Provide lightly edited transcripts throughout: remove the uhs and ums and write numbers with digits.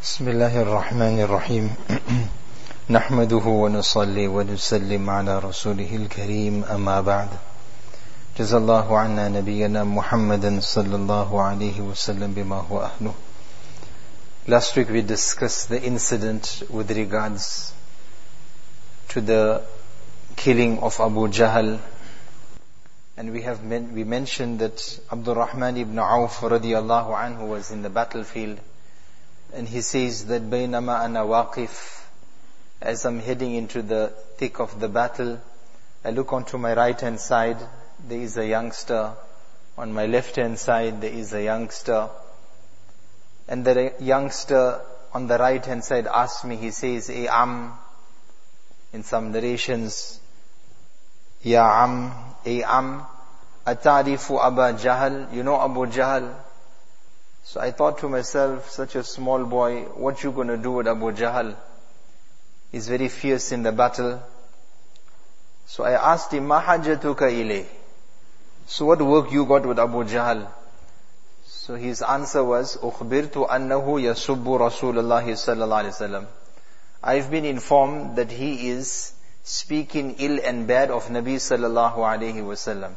بسم الله الرحمن الرحيم نحمده ونصلي ونسلم على رسوله الكريم أما بعد جزا الله عنا نبينا محمد صلى الله عليه وسلم بما هو أهله. Last week we discussed the incident with regards to the killing of Abu Jahl, and we mentioned that Abdul Rahman ibn Auf radiyallahu anhu was in the battlefield, and he says that baynama ana waqif, as I'm heading into the thick of the battle, I look onto my right hand side, there is a youngster. On my left hand side there is a youngster, and the youngster on the right hand side asks me, he says, "Ey Am," in some narrations, "Ya Am, Ey Am, atarifu Aba Jahl, you know Abu Jahl?" So I thought to myself, such a small boy, what you gonna do with Abu Jahl? He's very fierce in the battle. So I asked him, "Ma hajatuka ilay?" So what work you got with Abu Jahl? So his answer was, "Ukhbirtu annahu yasubbu Rasulullah sallallahu alaihi wasallam." I've been informed that he is speaking ill and bad of Nabi sallallahu alaihi wasallam.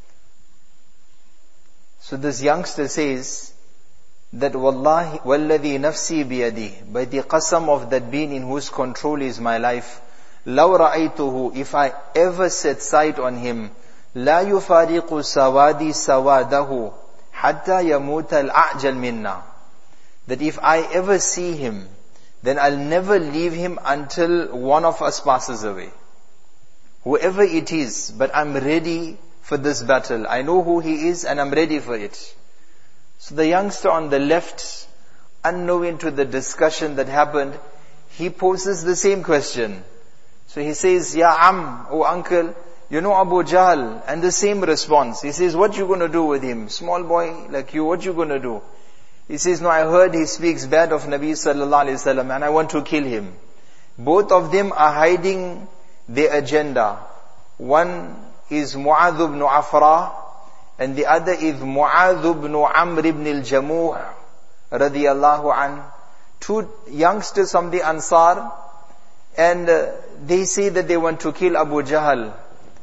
So this youngster says that wallahi walladhi nafsi biyadi, by the qasam of that being in whose control is my life, law ra'aytuhu, if I ever set sight on him, la yufariqu sawadi sawadahu hatta yamuta al-a'jal minna, that if I ever see him, then I'll never leave him until one of us passes away. Whoever it is, but I'm ready for this battle. I know who he is and I'm ready for it. So the youngster on the left, unknowing to the discussion that happened, he poses the same question. So he says, "Ya Am, oh uncle, you know Abu Jahl?" And the same response. He says, "What you gonna do with him? Small boy like you, what you gonna do?" He says, "No, I heard he speaks bad of Nabi sallallahu alaihi wasallam and I want to kill him." Both of them are hiding their agenda. One is Mu'adh ibn Afra, and the other is Mu'adh ibn Amr ibn al-Jamuh radiyallahu an. Two youngsters from the Ansar, and they say that they want to kill Abu Jahl.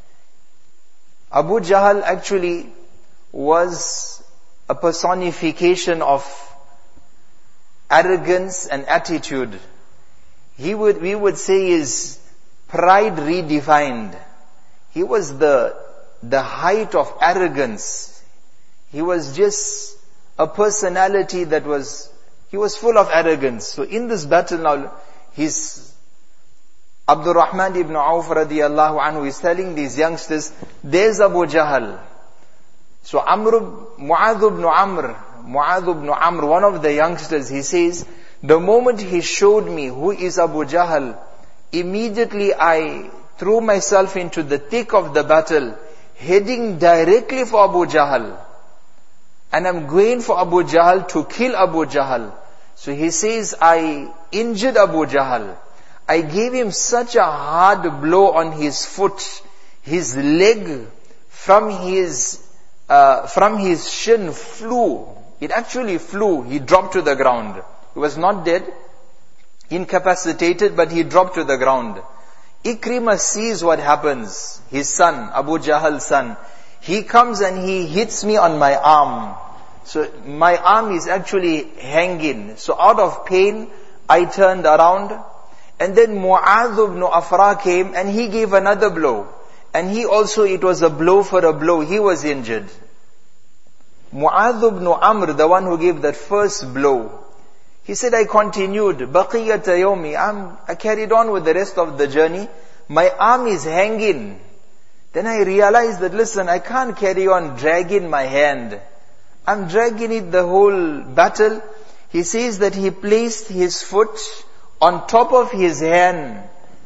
Abu Jahl actually was a personification of arrogance and attitude. We would say is pride redefined. He was the height of arrogance. He was just a personality he was full of arrogance. So in this battle now, Abdul Rahman ibn Auf radiyallahu anhu is telling these youngsters, there's Abu Jahl. So Mu'adh ibn Amr, one of the youngsters, he says, the moment he showed me who is Abu Jahl, immediately I threw myself into the thick of the battle, heading directly for Abu Jahl. And I'm going for Abu Jahl to kill Abu Jahl. So he says, I injured Abu Jahl. I gave him such a hard blow on his foot, his leg from his shin flew. It actually flew. He dropped to the ground. He was not dead, incapacitated, but he dropped to the ground. Ikrimah sees what happens. His son, Abu Jahl's son, he comes and he hits me on my arm. So my arm is actually hanging. So out of pain, I turned around. And then Mu'adh ibn Afra came and he gave another blow. And he also, it was a blow for a blow. He was injured. Mu'adh ibn Amr, the one who gave that first blow, he said, I continued, baqiyata yawmi, I carried on with the rest of the journey. My arm is hanging. Then I realized that, listen, I can't carry on dragging my hand. I'm dragging it the whole battle. He says that he placed his foot on top of his hand,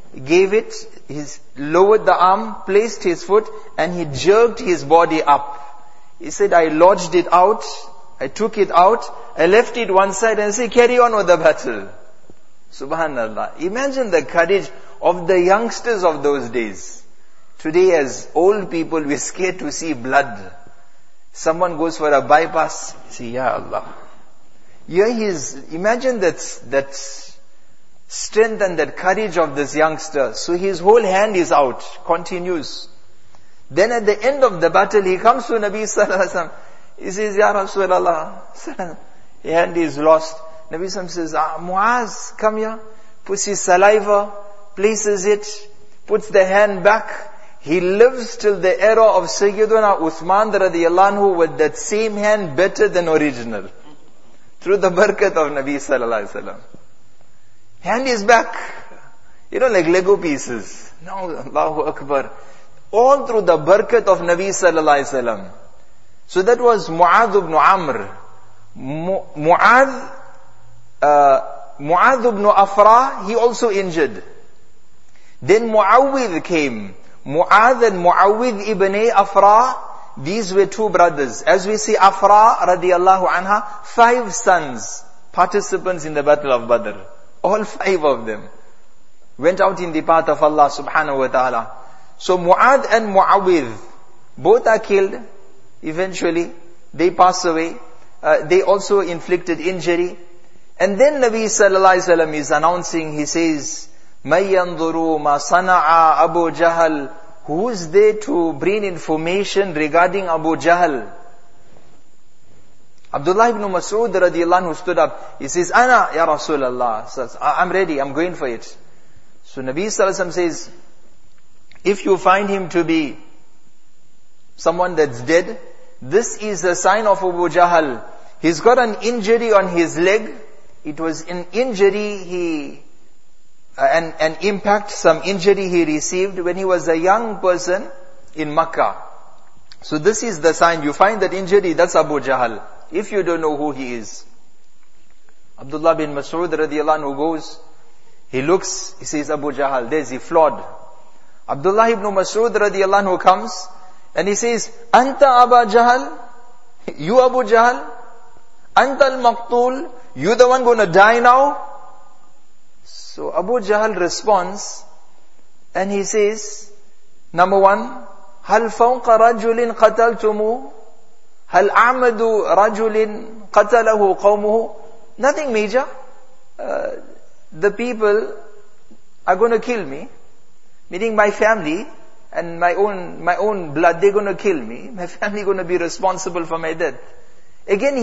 lowered the arm, placed his foot, and he jerked his body up. He said, I lodged it out, I took it out, I left it one side and said, carry on with the battle. Subhanallah. Imagine the courage of the youngsters of those days. Today as old people, we're scared to see blood. Someone goes for a bypass, say, Ya Allah. Imagine that strength and that courage of this youngster. So his whole hand is out, continues. Then at the end of the battle, he comes to Nabi sallallahu alaihi wasallam. He says, Ya Rasulullah, his hand is lost. Nabi sallallahu says, Muaz, come here. Puts his saliva, places it, puts the hand back. He lives till the era of Sayyiduna Uthman radiyallahu anhu with that same hand better than original. Through the barakat of Nabi sallallahu alaihi wasallam. Hand is back. Like Lego pieces. Now, Allahu Akbar. All through the barakat of Nabi sallallahu alaihi wasallam. So that was Mu'adh ibn Amr. Mu'adh ibn Afra, he also injured. Then Muawwidh came. Mu'adh and Muawwidh ibn Afra, these were two brothers. As we see Afra radiyallahu anha, 5 sons, participants in the battle of Badr. All 5 of them went out in the path of Allah subhanahu wa ta'ala. So Mu'adh and Muawwidh, both are killed. Eventually, they pass away. They also inflicted injury. And then Nabi sallallahu alaihi wasallam is announcing, he says, مَنْ يَنْظُرُوا مَا صَنَعَ أَبُو جَهَلٍ. Who is there to bring information regarding Abu Jahl? Abdullah ibn Mas'ud radiyallahu anhu stood up. He says, Ana ya Rasulullah. Says, I'm ready, I'm going for it. So Nabi sallallahu alaihi wasallam says, if you find him to be someone that's dead, this is a sign of Abu Jahl. He's got an injury on his leg. It was an injury an impact, some injury he received when he was a young person in Makkah. So this is the sign. You find that injury, that's Abu Jahl. If you don't know who he is. Abdullah bin Mas'ud radiyallahu anhu goes, he looks, he says Abu Jahl, there's he flawed. Abdullah ibn Mas'ud radiyallahu anhu comes and he says, Anta Abu Jahl, you Abu Jahl, Anta al-Maqtul, you the one gonna die now? So Abu Jahl responds and he says, number 1, هل فوق رجل قتلتموه هل أعمد رجل قتله قومه. Nothing major. The people are going to kill me, meaning my family and my own blood, they're going to kill me. My family going to be responsible for my death. Again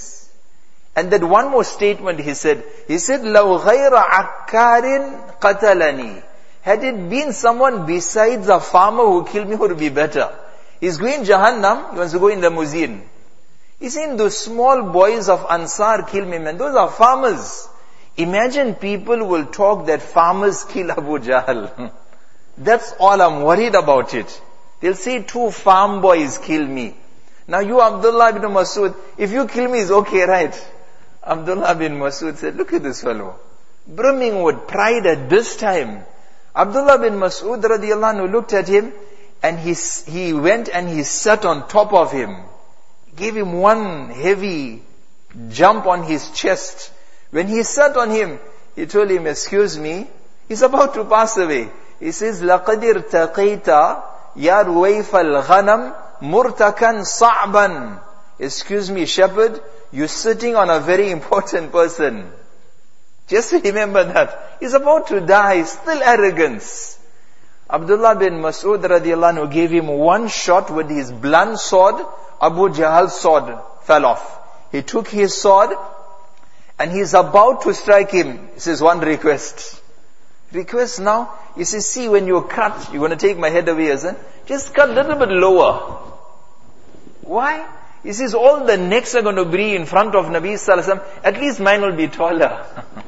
and that one more statement he said, لو غير عكار قتلني. Had it been someone besides a farmer who killed me, would be better. He's going Jahannam, he wants to go in the Muzin. He's saying those small boys of Ansar kill me, man. Those are farmers. Imagine people will talk that farmers kill Abu Jahl. That's all I'm worried about it. They'll say 2 farm boys kill me. Now you Abdullah ibn Mas'ud, if you kill me is okay, right? Abdullah bin Mas'ud said, look at this fellow. Brimming with pride at this time. Abdullah bin Mas'ud radiyallahu anhu looked at him and he went and he sat on top of him. Gave him one heavy jump on his chest. When he sat on him, he told him, excuse me, he's about to pass away. He says, لَقَدْ ارْتَقَيْتَ يَا رُوَيْفَ الْغَنَمْ مُرْتَكًا صَعْبًا. Excuse me, shepherd, you're sitting on a very important person. Just remember that. He's about to die, still arrogance. Abdullah bin Mas'ud radiyallahu anhu gave him one shot with his blunt sword. Abu Jahl's sword fell off. He took his sword and he's about to strike him. He says, one request. Request now? He says, see, when you cut, you're going to take my head away, isn't it? Just cut a little bit lower. Why? He says, all the necks are going to be in front of Nabi sallallahu alaihi wasallam. At least mine will be taller.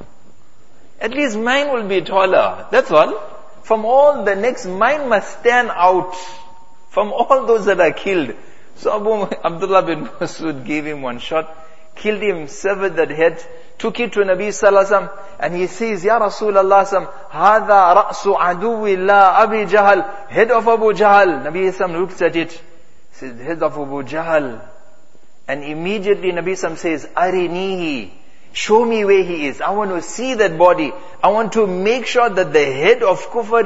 At least mine will be taller. That's all. From all the necks, mine must stand out from all those that are killed. So Abdullah bin Mas'ud gave him one shot, killed him, severed that head, took it to Nabi sallallahu alaihi wasallam, and he says, Ya Rasulullah sallallahu Hada ra'su aduwillah Abi Jahl, head of Abu Jahl. Nabi sallallahu alaihi wasallam looks at it, says, head of Abu Jahl. And immediately Nabi sallallahu alaihi wasallam says, Arinihi, show me where he is. I want to see that body. I want to make sure that the head of Kufr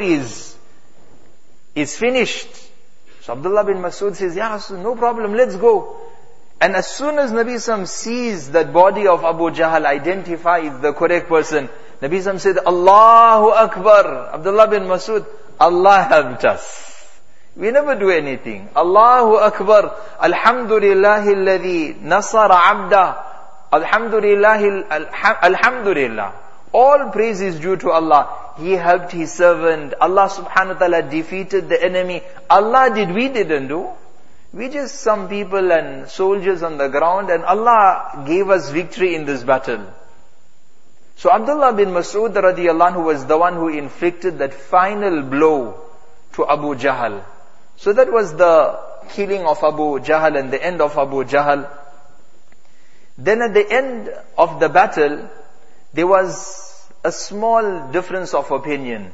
is finished. So Abdullah bin Mas'ud says, Ya Rasul, no problem, let's go. And as soon as Nabi Sam sees that body of Abu Jahl, identifies the correct person, Nabi Sam said, Allahu Akbar. Abdullah bin Masud, Allah helped us. We never do anything. Allahu Akbar. Alhamdulillahi alladhi nasara abda. Alhamdulillah. All praise is due to Allah. He helped His servant. Allah subhanahu wa ta'ala defeated the enemy. Allah did, we didn't do. We just some people and soldiers on the ground, and Allah gave us victory in this battle. So Abdullah bin Mas'ud radiyallahu anhu was the one who inflicted that final blow to Abu Jahl. So that was the killing of Abu Jahl and the end of Abu Jahl. Then at the end of the battle, there was a small difference of opinion.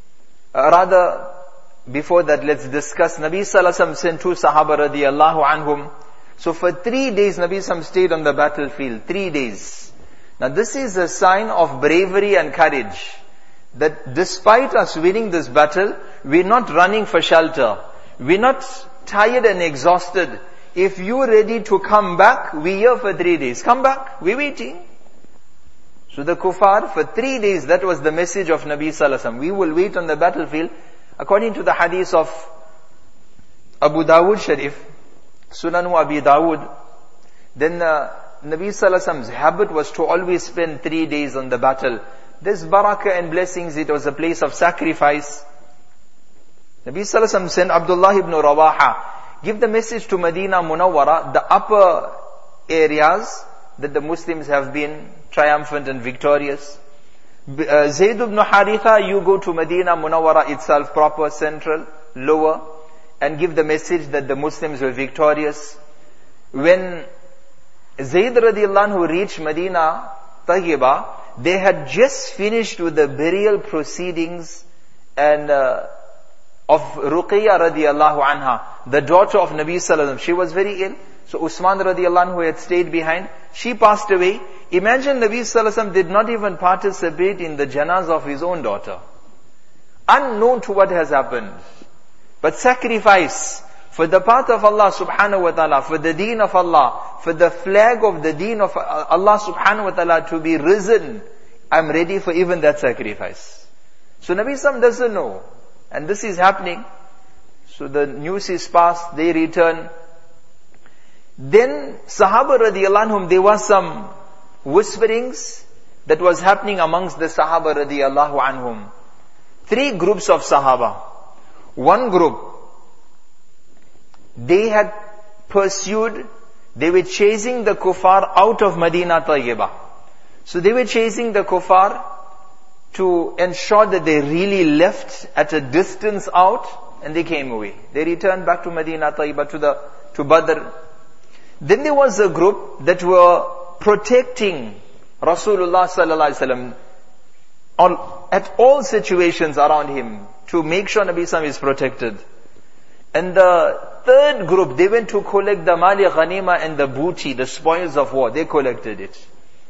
Before that, let's discuss. Nabi Sallallahu Alaihi Wasallam sent 2 Sahaba radiyallahu anhum. So for 3 days, Nabi Sallallahu stayed on the battlefield. 3 days. Now this is a sign of bravery and courage. That despite us winning this battle, we're not running for shelter. We're not tired and exhausted. If you're ready to come back, we're here for 3 days. Come back, we're waiting. So the kuffar, for 3 days, that was the message of Nabi Sallallahu Alaihi Wasallam. We will wait on the battlefield. According to the hadith of Abu Dawud Sharif, Sunanu Abi Dawud, then Nabi Sallallahu Alaihi Wasallam's habit was to always spend 3 days on the battle. There's barakah and blessings. It was a place of sacrifice. Nabi Sallallahu Alaihi Wasallam sent Abdullah ibn Rawaha, give the message to Medina Munawwara, the upper areas that the Muslims have been triumphant and victorious. Zayd ibn Haritha, you go to Medina Munawwara itself, proper, central, lower, and give the message that the Muslims were victorious. When Zayd radiyallahu anhu reached Medina Tayyibah, they had just finished with the burial proceedings and of Ruqayya radiyallahu anha, the daughter of Nabi Sallallahu Alaihi Wasallam. She was very ill. So Usman radiyallahu anhu had stayed behind. She passed away. Imagine Nabi Sallallahu Alaihi Wasallam did not even participate in the janazah of his own daughter. Unknown to what has happened. But sacrifice for the path of Allah subhanahu wa ta'ala, for the deen of Allah, for the flag of the deen of Allah subhanahu wa ta'ala to be risen. I'm ready for even that sacrifice. So Nabi Sallallahu doesn't know. And this is happening. So the news is passed, they return. Then Sahaba radiyallahu anhum, there was some whisperings that was happening amongst the Sahaba radiyallahu anhum. 3 groups of Sahaba. One group, they had pursued, they were chasing the kuffar out of Medina Tayyibah. So they were chasing the kuffar to ensure that they really left at a distance out, and they came away. They returned back to Medina Tayyibah, to Badr. Then there was a group that were protecting Rasulullah Sallallahu Alaihi Wasallam at all situations around him, to make sure Nabi Sallallahu is protected. And the third group, they went to collect the mali ghanima and the booty, the spoils of war. They collected it.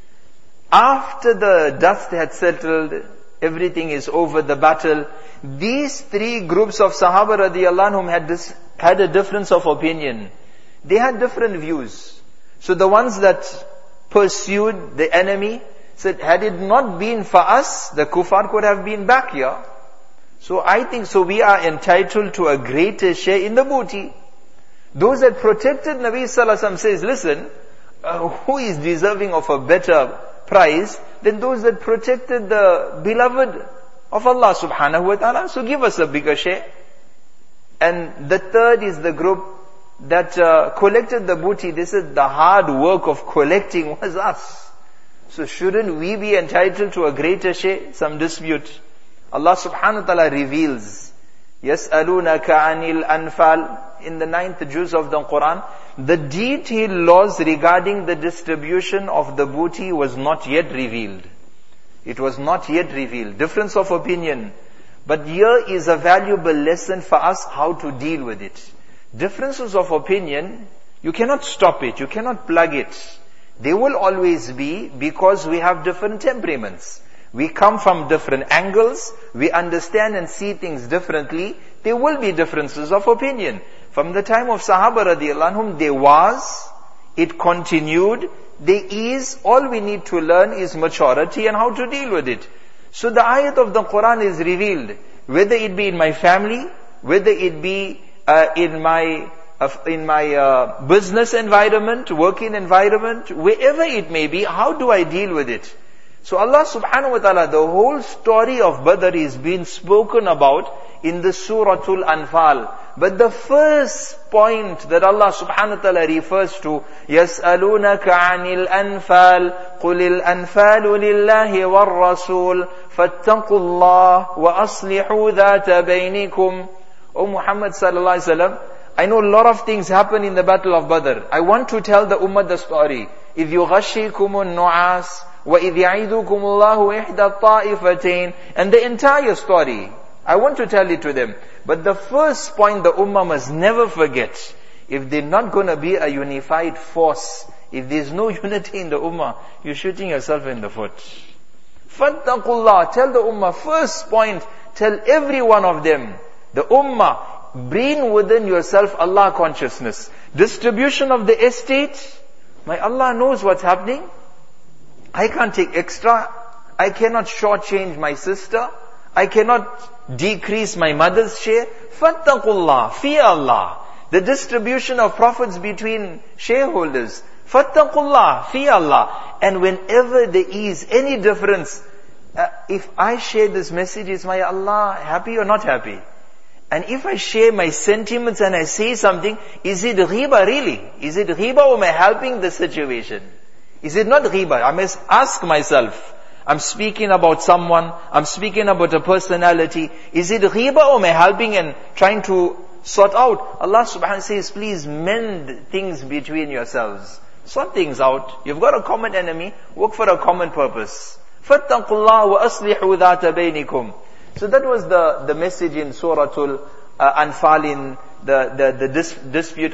After the dust had settled, everything is over, the battle, these 3 groups of Sahaba radiyallahu anhum had a difference of opinion. They had different views. So the ones that pursued the enemy said, had it not been for us, the kuffar could have been back here. So I think so we are entitled to a greater share in the booty. Those that protected Nabi Sallallahu Alaihi Wasallam says, listen, who is deserving of a better prize than those that protected the beloved of Allah subhanahu wa ta'ala? So give us a bigger share. And the third is the group that collected the booty. They said the hard work of collecting was us. So shouldn't we be entitled to a greater share? Some dispute. Allah subhanahu wa ta'ala reveals, يَسْأَلُونَكَ عَنِ الْأَنْفَالِ, in the 9th juz of the Quran, the detailed laws regarding the distribution of the booty was not yet revealed. It was not yet revealed. Difference of opinion. But here is a valuable lesson for us how to deal with it. Differences of opinion, you cannot stop it, you cannot plug it. They will always be, because we have different temperaments. We come from different angles, we understand and see things differently. There will be differences of opinion. From the time of Sahaba radiyallahu anhum, there was It continued. All we need to learn is maturity and how to deal with it. So the ayat of the Quran is revealed, whether it be in my family, whether it be in my business environment, working environment, wherever it may be, how do I deal with it? So Allah subhanahu wa ta'ala, the whole story of Badr is being spoken about in the Suratul Anfal. But the first point that Allah subhanahu wa ta'ala refers to, يَسْأَلُونَكَ عَنِ الْأَنفَالِ قُلِ الْأَنفَالُ لِلَّهِ وَالرَّسُولِ فَاتَّقُوا اللَّهِ وَأَصْلِحُوا ذَاتَ بَيْنِكُمْ. O Muhammad sallallahu alaihi wasallam, I know a lot of things happen in the battle of Badr. I want to tell the ummah the story. إِذْ يُغَشِّيكُمُ النُّعَاسِ وَإِذْ يَعِدُكُمُ اللَّهُ إِحْدَى الطَّائِفَتَيْنِ. And the entire story. I want to tell it to them. But the first point the ummah must never forget, if they're not going to be a unified force, if there's no unity in the ummah, you're shooting yourself in the foot. فَاتَّقُوا اللَّهِ. Tell the ummah, first point, tell every one of them, the ummah, bring within yourself Allah consciousness. Distribution of the estate, my Allah knows what's happening. I can't take extra. I cannot shortchange my sister. I cannot decrease my mother's share. Fattaqullah, fear Allah. The distribution of profits between shareholders. Fattaqullah, fear Allah. And whenever there is any difference, if I share this message, is my Allah happy or not happy? And if I share my sentiments and I say something, is it ghiba really? Is it ghiba or am I helping the situation? Is it not ghiba? I must ask myself. I'm speaking about someone, I'm speaking about a personality. Is it ghiba or am I helping and trying to sort out? Allah subhanahu wa ta'ala says, please mend things between yourselves. Sort things out. You've got a common enemy, work for a common purpose. فَاتَّقُوا اللَّهَ وَأَصْلِحُوا ذَاتَ بَيْنِكُمْ. So that was the message in Suratul Anfal, in the dispute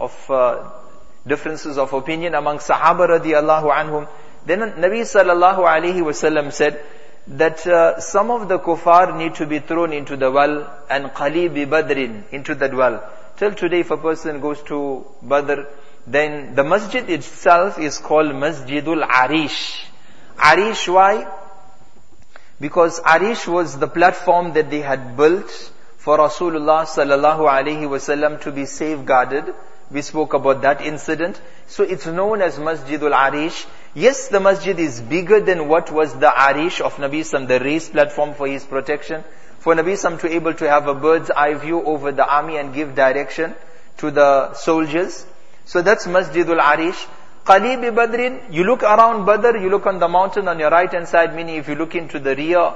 of differences of opinion among Sahaba radiyallahu anhum. Then Nabi sallallahu alaihi wasallam said that some of the kuffar need to be thrown into the well, and qali bi badrin, into that well. Till today, if a person goes to Badr, then the masjid itself is called Masjidul Arish. Arish, why? Because Arish was the platform that they had built for Rasulullah sallallahu alaihi wasallam to be safeguarded. We spoke about that incident. So it's known as Masjidul Arish. Yes, the masjid is bigger than what was the Arish of Nabi Sallam, the raised platform for his protection. For Nabi Sallam to able to have a bird's eye view over the army and give direction to the soldiers. So that's Masjidul Arish. Qali bi Badrin, you look around Badr, you look on the mountain on your right hand side, meaning if you look into the rear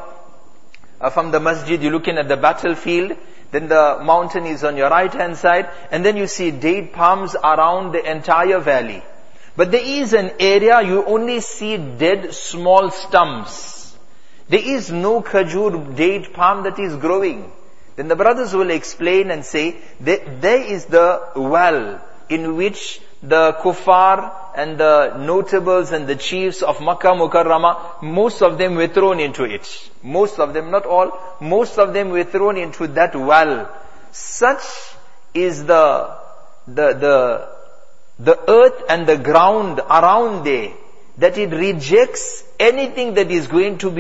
from the masjid, you're looking at the battlefield, then the mountain is on your right hand side, and then you see date palms around the entire valley. But there is an area you only see dead small stumps. There is no khajur date palm that is growing. Then the brothers will explain and say that there is the well in which the kuffar and the notables and the chiefs of Makkah Mukarramah, most of them were thrown into it. Most of them, not all, most of them were thrown into that well. Such is the earth and the ground around there, that it rejects anything that is going to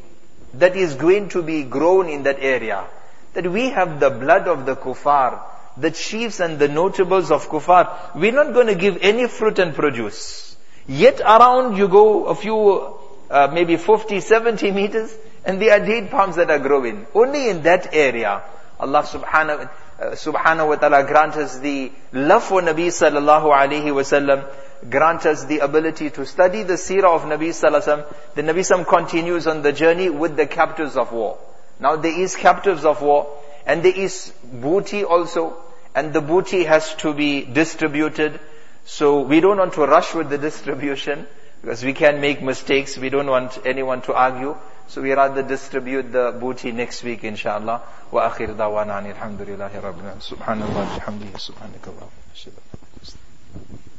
be grown in that area. That we have the blood of the kuffar, the chiefs and the notables of kuffar. We're not going to give any fruit and produce. Yet around you go a few, maybe 50, 70 meters, and there are date palms that are growing. Only in that area, Allah subhanahu wa ta'ala grant us the love for Nabi sallallahu alaihi wasallam, grant us the ability to study the seerah of Nabi sallallahu alaihi wasallam. The Nabi sallallahu continues on the journey with the captives of war. Now there is captives of war, and there is booty also, and the booty has to be distributed. So we don't want to rush with the distribution, because we can make mistakes. We don't want anyone to argue. So we rather distribute the booty next week, inshallah. Wa akhir dawana alhamdulillahi rabbil alamin. Subhanallah bihamdihi subhanakallahumma wa bihamdika.